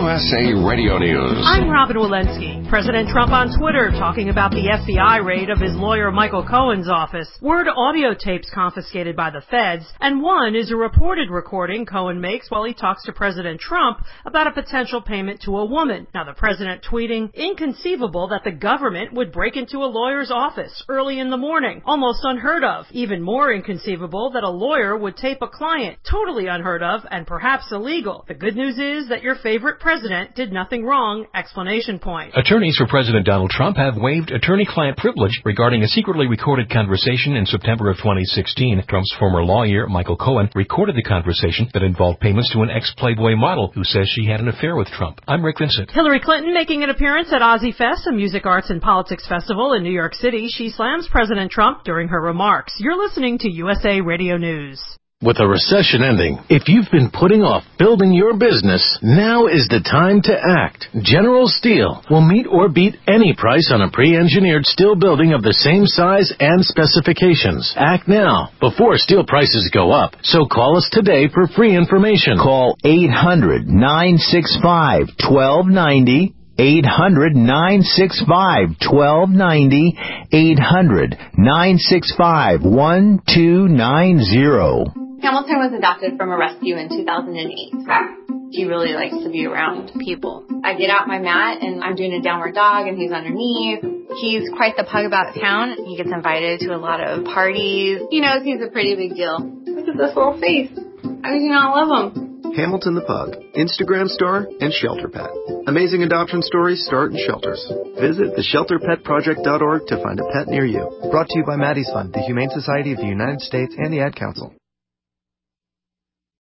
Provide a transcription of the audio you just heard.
USA Radio News. I'm Robin Walensky. President Trump on Twitter talking about the FBI raid of his lawyer Michael Cohen's office. Word audio tapes confiscated by the feds, and one is a reported recording Cohen makes while he talks to President Trump about a potential payment to a woman. Now the president tweeting, inconceivable that the government would break into a lawyer's office early in the morning. Almost unheard of. Even more inconceivable that a lawyer would tape a client. Totally unheard of and perhaps illegal. The good news is that your favorite president did nothing wrong! Exclamation point. Attorneys for President Donald Trump have waived attorney-client privilege regarding a secretly recorded conversation in September of 2016. Trump's former lawyer, Michael Cohen, recorded the conversation that involved payments to an ex-Playboy model who says she had an affair with Trump. I'm Rick Vincent. Hillary Clinton making an appearance at Ozzy Fest, a music, arts, and politics festival in New York City. She slams President Trump during her remarks. You're listening to USA Radio News. With a recession ending, if you've been putting off building your business, now is the time to act. General Steel will meet or beat any price on a pre-engineered steel building of the same size and specifications. Act now, before steel prices go up. So call us today for free information. Call 800-965-1290. 800-965-1290. 800-965-1290. Hamilton was adopted from a rescue in 2008. He really likes to be around people. I get out my mat and I'm doing a downward dog and he's underneath. He's quite the pug about town. He gets invited to a lot of parties. He knows he's a pretty big deal. Look at this little face. How could you not love him? Hamilton the Pug, Instagram star, and Shelter Pet. Amazing adoption stories start in shelters. Visit theshelterpetproject.org to find a pet near you. Brought to you by Maddie's Fund, the Humane Society of the United States, and the Ad Council.